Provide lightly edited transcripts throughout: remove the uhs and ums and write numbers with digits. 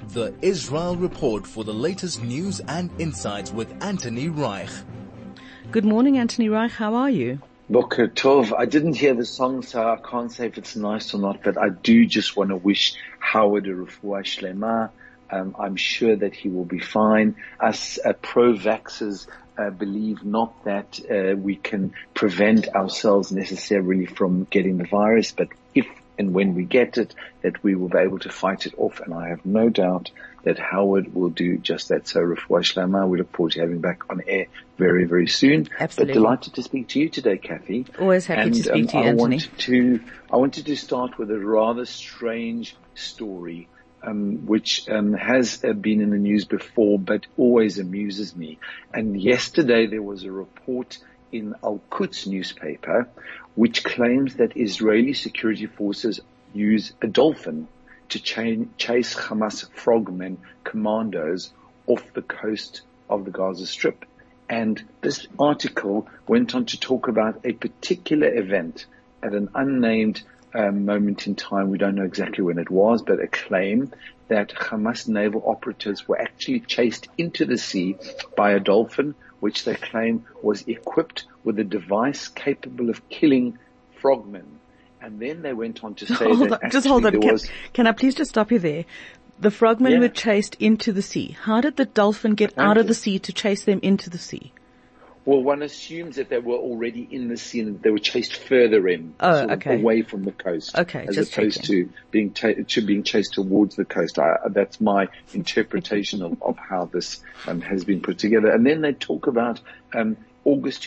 The Israel Report for the latest news and insights with Anthony Reich. Good morning, Anthony Reich. How are you? Boker Tov. I didn't hear the song, so I can't say if it's nice or not, but I do just want to wish Howard a refuah shlema. I'm sure that he will be fine. Us pro-vaxxers believe not that we can prevent ourselves necessarily from getting the virus, but if and when we get it, that we will be able to fight it off. And I have no doubt that Howard will do just that. So refuah shlema, we look forward to having back on air very, very soon. Absolutely. But delighted to speak to you today, Kathy. Always happy to speak to you, Anthony. I wanted to start with a rather strange story, which has been in the news before, but always amuses me. And yesterday there was a report in Al-Quds newspaper, which claims that Israeli security forces use a dolphin to chase Hamas frogmen commandos off the coast of the Gaza Strip. And this article went on to talk about a particular event at an unnamed moment in time. We don't know exactly when it was, but a claim that Hamas naval operatives were actually chased into the sea by a dolphin, which they claim was equipped with a device capable of killing frogmen. And then they went on to say hold on. Can I please just stop you there? The frogmen were chased into the sea. How did the dolphin get out of the sea to chase them into the sea? Well, one assumes that they were already in the sea and they were chased further in, away from the coast, as opposed to being chased towards the coast. That's my interpretation of how this has been put together. And then they talk about August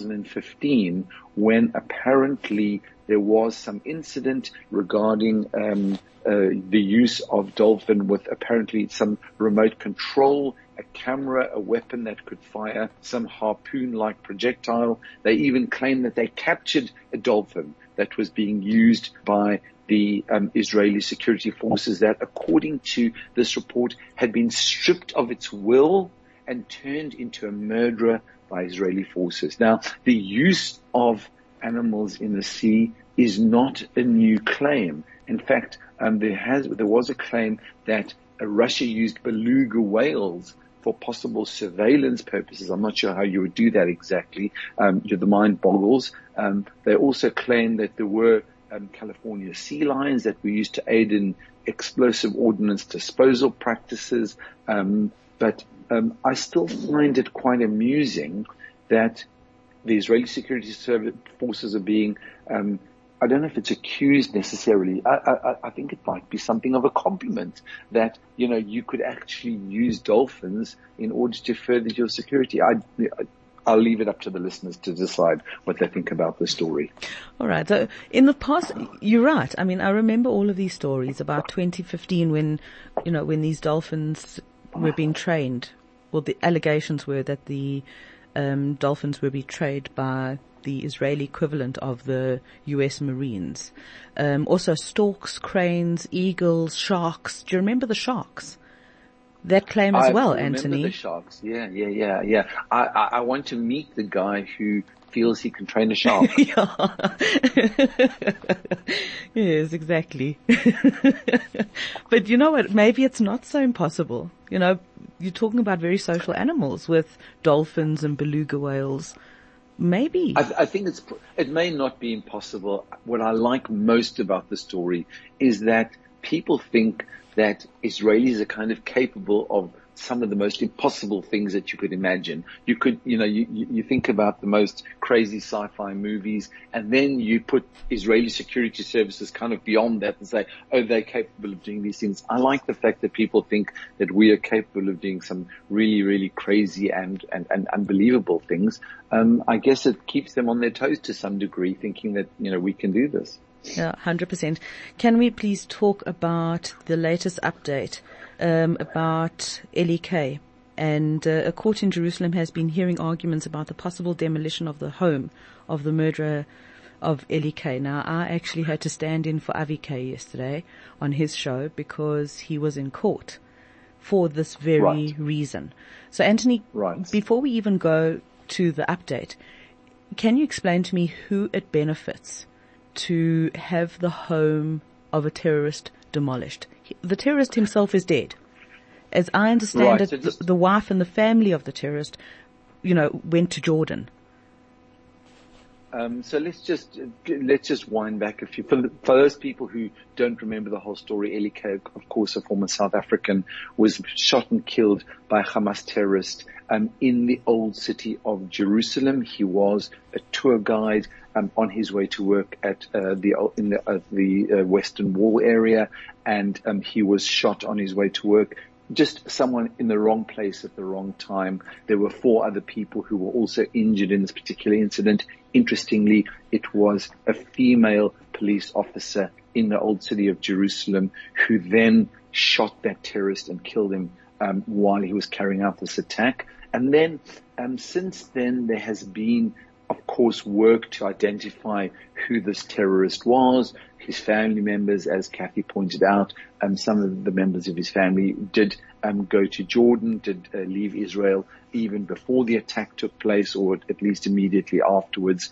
2015, when apparently there was some incident regarding the use of dolphin with apparently some remote control, a camera, a weapon that could fire some harpoon-like projectile. They even claim that they captured a dolphin that was being used by the Israeli security forces that, according to this report, had been stripped of its will and turned into a murderer by Israeli forces. Now, the use of animals in the sea is not a new claim. In fact, there was a claim that Russia used beluga whales for possible surveillance purposes. I'm not sure how you would do that exactly. The mind boggles. They also claim that there were California sea lions that were used to aid in explosive ordnance disposal practices. But I still find it quite amusing that the Israeli security forces are being, I don't know if it's accused necessarily. I think it might be something of a compliment that, you could actually use dolphins in order to further your security. I'll leave it up to the listeners to decide what they think about the story. All right. So in the past, you're right. I mean, I remember all of these stories about 2015 when these dolphins were being trained. Well, the allegations were that the dolphins were betrayed by the Israeli equivalent of the U.S. Marines. Also storks, cranes, eagles, sharks. Do you remember the sharks? That claim as well, Anthony. I remember the sharks. Yeah. I want to meet the guy who feels he can train a shark. Yes, exactly. But you know what? Maybe it's not so impossible. You're talking about very social animals with dolphins and beluga whales. Maybe. I think it may not be impossible. What I like most about the story is that people think that Israelis are kind of capable of some of the most impossible things that you could imagine. You could, you think about the most crazy sci-fi movies, and then you put Israeli security services kind of beyond that and say, oh, they're capable of doing these things. I like the fact that people think that we are capable of doing some really, really crazy and unbelievable things. I guess it keeps them on their toes to some degree, thinking that, we can do this. Yeah, 100%. Can we please talk about the latest update about Eli K? And a court in Jerusalem has been hearing arguments about the possible demolition of the home of the murderer of Eli K. Now, I actually had to stand in for Avi K yesterday on his show because he was in court for this very reason. So, Anthony, before we even go to the update, can you explain to me who it benefits to have the home of a terrorist demolished? The terrorist himself is dead. As I understand it, the wife and the family of the terrorist, went to Jordan. So let's just wind back a few. For those people who don't remember the whole story, Eli K, of course, a former South African, was shot and killed by a Hamas terrorist in the old city of Jerusalem. He was a tour guide on his way to work at the Western Wall area, and he was shot on his way to work. Just someone in the wrong place at the wrong time. There were 4 other people who were also injured in this particular incident. Interestingly, it was a female police officer in the old city of Jerusalem who then shot that terrorist and killed him while he was carrying out this attack. And then since then, there has been, of course, work to identify who this terrorist was. His family members, as Kathy pointed out, some of the members of his family did go to Jordan, did leave Israel even before the attack took place, or at least immediately afterwards.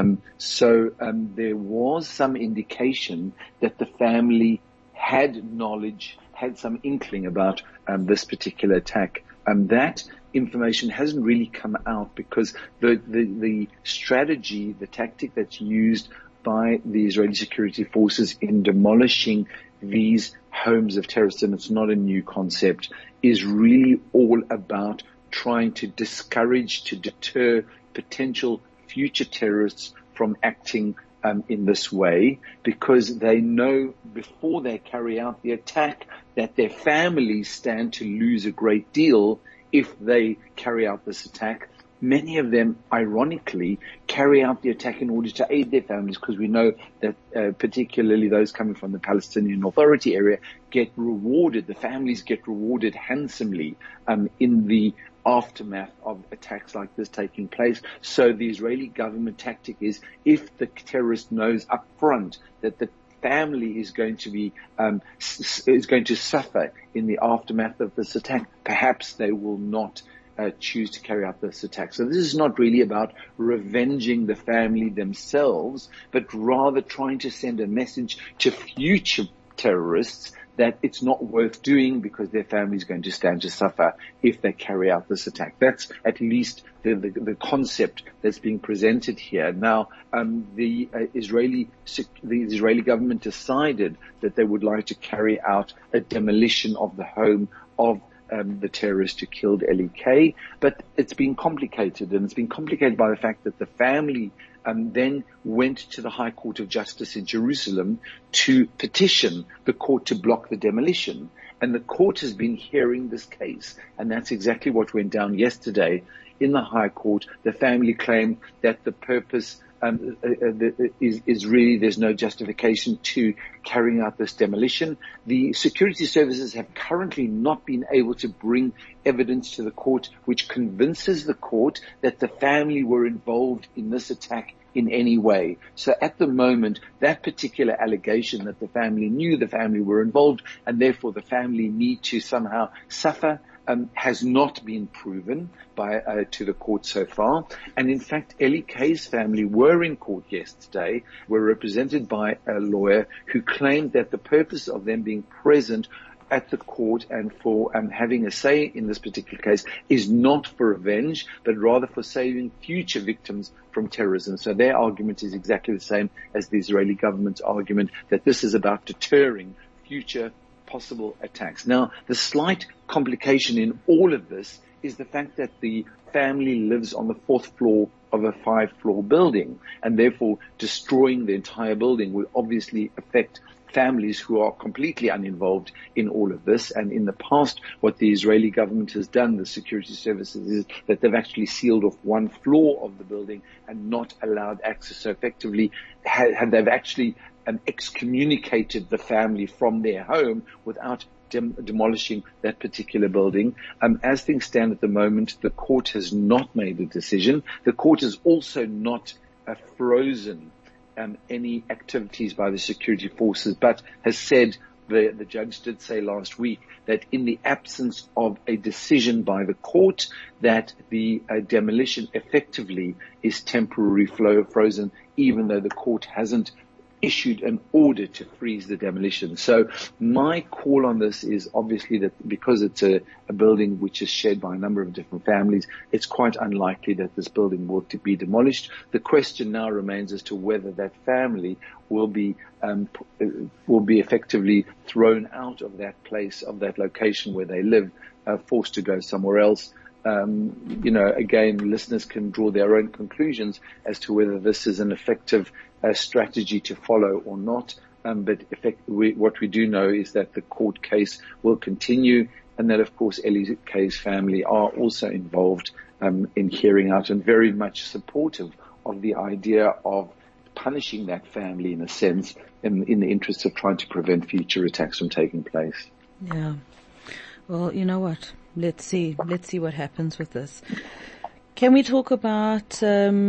So there was some indication that the family had knowledge, had some inkling about this particular attack. That information hasn't really come out because the strategy, the tactic that's used by the Israeli security forces in demolishing these homes of terrorists, and it's not a new concept, is really all about trying to discourage, to deter potential future terrorists from acting in this way, because they know before they carry out the attack that their families stand to lose a great deal if they carry out this attack. Many of them, ironically, carry out the attack in order to aid their families, because we know that particularly those coming from the Palestinian Authority area get rewarded, the families get rewarded handsomely in the aftermath of attacks like this taking place. So the Israeli government tactic is, if the terrorist knows up front that the family is going to be is going to suffer in the aftermath of this attack, perhaps they will not choose to carry out this attack. So this is not really about revenging the family themselves, but rather trying to send a message to future terrorists that it's not worth doing because their family is going to stand to suffer if they carry out this attack. That's at least the concept that's being presented here. Now, the Israeli government decided that they would like to carry out a demolition of the home of the terrorist who killed Eli K. But it's been complicated, and it's been complicated by the fact that the family then went to the High Court of Justice in Jerusalem to petition the court to block the demolition. And the court has been hearing this case. And that's exactly what went down yesterday in the High Court. The family claimed that the purpose is really, there's no justification to carrying out this demolition. The security services have currently not been able to bring evidence to the court which convinces the court that the family were involved in this attack in any way. So at the moment, that particular allegation that the family knew the family were involved and therefore the family need to somehow suffer has not been proven to the court so far. And in fact, Eli K's family were in court yesterday, were represented by a lawyer who claimed that the purpose of them being present at the court and for having a say in this particular case is not for revenge, but rather for saving future victims from terrorism. So their argument is exactly the same as the Israeli government's argument, that this is about deterring future possible attacks. Now, the slight complication in all of this is the fact that the family lives on the 4th floor of a 5-floor building, and therefore destroying the entire building will obviously affect families who are completely uninvolved in all of this. And in the past, what the Israeli government has done, the security services, is that they've actually sealed off 1 floor of the building and not allowed access. So effectively, they've actually excommunicated the family from their home without demolishing that particular building. As things stand at the moment, the court has not made a decision. The court has also not frozen any activities by the security forces, but has said, the judge did say last week, that in the absence of a decision by the court, that the demolition effectively is temporarily frozen, even though the court hasn't issued an order to freeze the demolition. So my call on this is obviously that because it's a building which is shared by a number of different families, it's quite unlikely that this building will be demolished. The question now remains as to whether that family will be effectively thrown out of that place, of that location where they live, forced to go somewhere else. Again, listeners can draw their own conclusions as to whether this is an effective strategy to follow or not. But what we do know is that the court case will continue, and that, of course, Ellie Kay's family are also involved in hearing out and very much supportive of the idea of punishing that family, in a sense, in the interest of trying to prevent future attacks from taking place. Yeah. Well, you know what? Let's see what happens with this. Can we talk about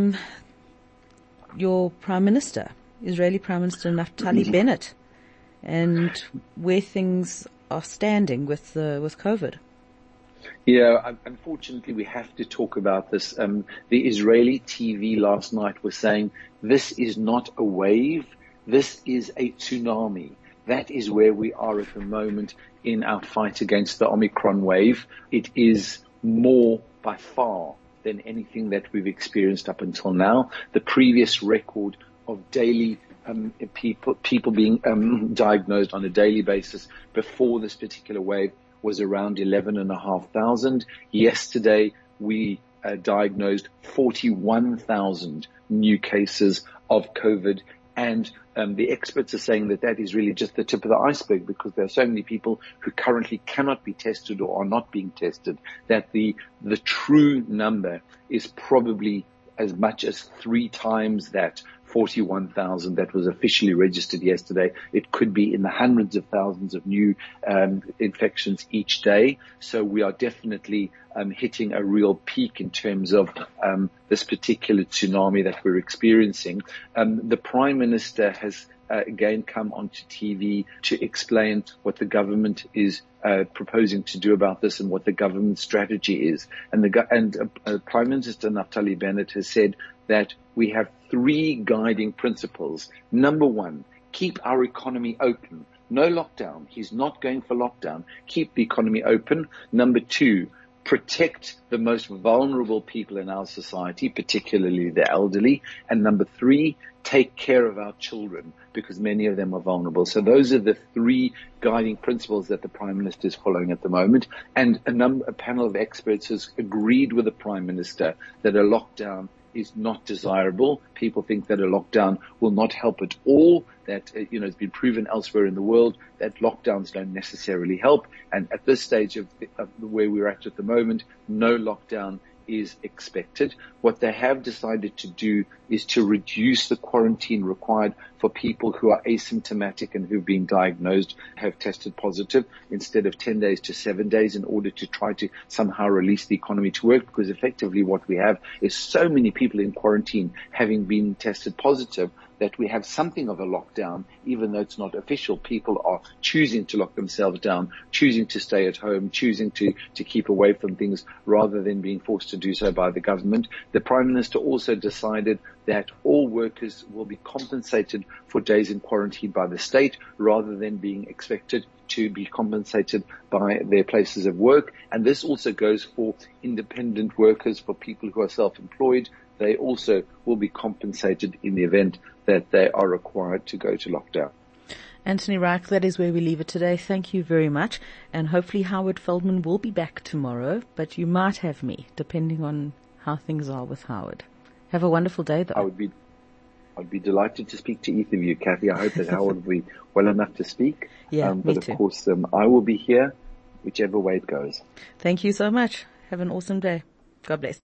your Prime Minister, Israeli Prime Minister Naftali Bennett, and where things are standing with COVID? Yeah, unfortunately, we have to talk about this. The Israeli TV last night was saying this is not a wave, this is a tsunami. That is where we are at the moment in our fight against the Omicron wave. It is more by far than anything that we've experienced up until now. The previous record of daily people being diagnosed on a daily basis before this particular wave was around 11,500. Yesterday, we diagnosed 41,000 new cases of COVID, and the experts are saying that is really just the tip of the iceberg, because there are so many people who currently cannot be tested or are not being tested, that the true number is probably as much as 3 times that 41,000 that was officially registered yesterday. It could be in the hundreds of thousands of new infections each day. So we are definitely hitting a real peak in terms of this particular tsunami that we're experiencing. The Prime Minister has again come onto TV to explain what the government is proposing to do about this and what the government strategy is. And Prime Minister Naftali Bennett has said that we have 3 guiding principles. Number 1, keep our economy open. No lockdown. He's not going for lockdown. Keep the economy open. Number 2, protect the most vulnerable people in our society, particularly the elderly. And number 3, take care of our children, because many of them are vulnerable. So those are the 3 guiding principles that the Prime Minister is following at the moment. And a panel of experts has agreed with the Prime Minister that a lockdown is not desirable. People think that a lockdown will not help at all, that, it's been proven elsewhere in the world that lockdowns don't necessarily help. And at this stage of where we're at the moment, no lockdown is expected. What they have decided to do is to reduce the quarantine required for people who are asymptomatic and who've been diagnosed, have tested positive, instead of 10 days to 7 days, in order to try to somehow release the economy to work. Because effectively what we have is so many people in quarantine having been tested positive that we have something of a lockdown, even though it's not official. People are choosing to lock themselves down, choosing to stay at home, choosing to keep away from things rather than being forced to do so by the government. The Prime Minister also decided that all workers will be compensated for days in quarantine by the state rather than being expected to be compensated by their places of work. And this also goes for independent workers, for people who are self-employed. They also will be compensated in the event that they are required to go to lockdown. Anthony Reich, that is where we leave it today. Thank you very much. And hopefully Howard Feldman will be back tomorrow, but you might have me, depending on how things are with Howard. Have a wonderful day, though. I'd be delighted to speak to either of you, Kathy. I hope that Howard will be well enough to speak. Yeah, but me too. Of course, I will be here, whichever way it goes. Thank you so much. Have an awesome day. God bless.